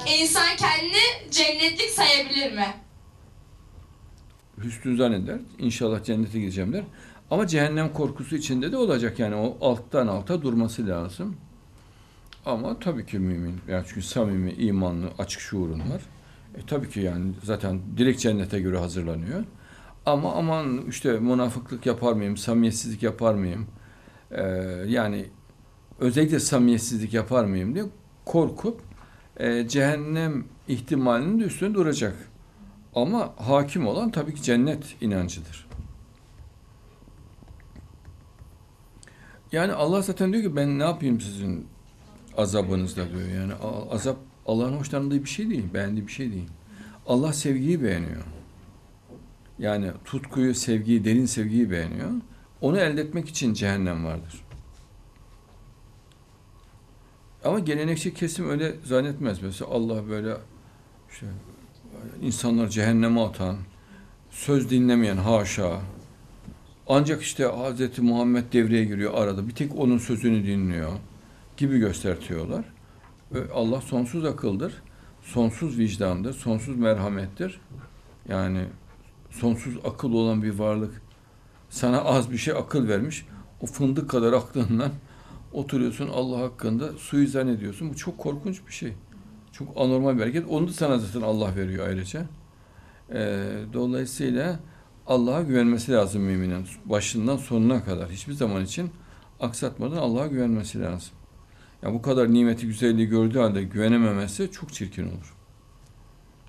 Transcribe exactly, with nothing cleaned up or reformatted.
İnsan kendini cennetlik sayabilir mi? Hüsnü zanneder. İnşallah cennete gideceğim der. Ama cehennem korkusu içinde de olacak. Yani o alttan alta durması lazım. Ama tabii ki mümin. Yani çünkü samimi, imanlı, açık şuurun var. E, tabii ki yani zaten direkt cennete göre hazırlanıyor. Ama aman işte münafıklık yapar mıyım, samimiyetsizlik yapar mıyım? Ee, yani özellikle samimiyetsizlik yapar mıyım diye korkup e, cehennem ihtimalinin de üstünde duracak. Ama hakim olan tabii ki cennet inancıdır. Yani Allah zaten diyor ki ben ne yapayım sizin azabınızda diyor. Yani azap Allah'ın hoşlandığı bir şey değil, beğendiği bir şey değil. Allah sevgiyi beğeniyor. Yani tutkuyu, sevgiyi, derin sevgiyi beğeniyor. Onu elde etmek için cehennem vardır. Ama gelenekçi kesim öyle zannetmez. Mesela Allah böyle işte insanlar cehenneme atan, söz dinlemeyen haşa. Ancak işte Hz. Muhammed devreye giriyor arada. Bir tek onun sözünü dinliyor gibi göstertiyorlar. Allah sonsuz akıldır, sonsuz vicdandır, sonsuz merhamettir. Yani sonsuz akıl olan bir varlık sana az bir şey akıl vermiş. O fındık kadar aklından oturuyorsun Allah hakkında suizan ediyorsun. Bu çok korkunç bir şey. Çok anormal bir hareket. Onu da sana zaten Allah veriyor ayrıca. Ee, dolayısıyla Allah'a güvenmesi lazım müminin. Başından sonuna kadar. Hiçbir zaman için aksatmadan Allah'a güvenmesi lazım. Ya bu kadar nimeti güzelliği gördüğü halde güvenememesi çok çirkin olur.